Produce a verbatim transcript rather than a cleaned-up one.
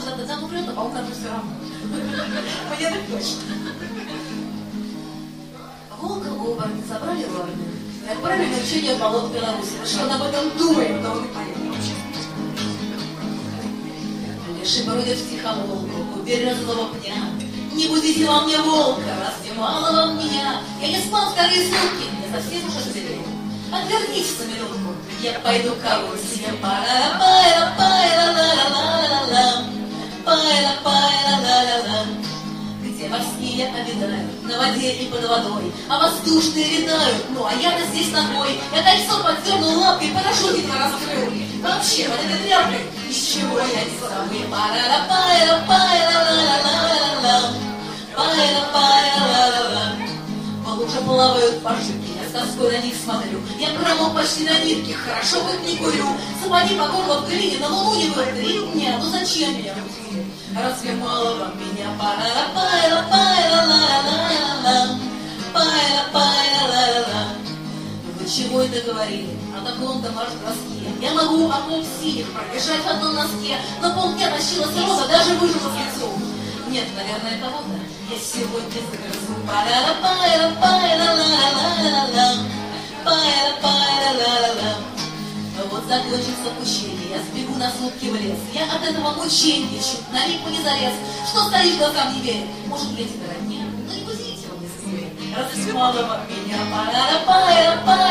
когда Татьяна врет, а по утрам все равно. Мне так точно. Волка в оборотне забрали в армию и отправили на учение в болото Беларуси. Что он об этом думает, то он не понятно. Леший бродит в тихомолку, березового пня. Не будите во мне волка, раз не мало вам меня. Я не спал вторые сутки, я совсем уже зелень. Отвернитесь на минутку, я пойду кого себе. Пара-пайра-пайра-ла-ла-ла-ла-ла, пайра-пайра-ла-ла-ла. Где морские обитают, на воде и под водой, а воздушные летают, ну а я-то здесь ногой. Я кольцо поддернул лапкой, парашют едва раскрыл. Вообще, вот этой тряпкой, из чего я не самый. Пара-пайра-пайра-ла-ла-ла-ла-ла, пайра-пайра-ла-ла-ла. В луже плавают пожитки, я с тоской на них смотрю. Я промок почти до нитки, хорошо хоть не курю. Сапоги по горло в глине, на луну не было три дня. Ну зачем меня будили? Разве мало вам меня? Пара-пайра-пайра-ла-ла-ла-ла, пайра-пайра-ла-ла-ла. Вы чего это говорили? О таком-то марш-броске. Я могу окоп синих пробежать в одном носке. На полдня тащилась роза, даже выжила с лицом. Нет, наверное, кого-то я сегодня загрызу. Пара-пайра-пайра-ла-ла-ла-ла, пайра-пайра-ла-ла-ла. Вот закончится мучение, я сбегу на сутки в лес. Я от этого мучения чуть на липу не залез. Что стоишь, глазам не верит? Может, я тебе родня? Ну не будите его без меня. Разве мало от меня? Пара-пайра-пайра.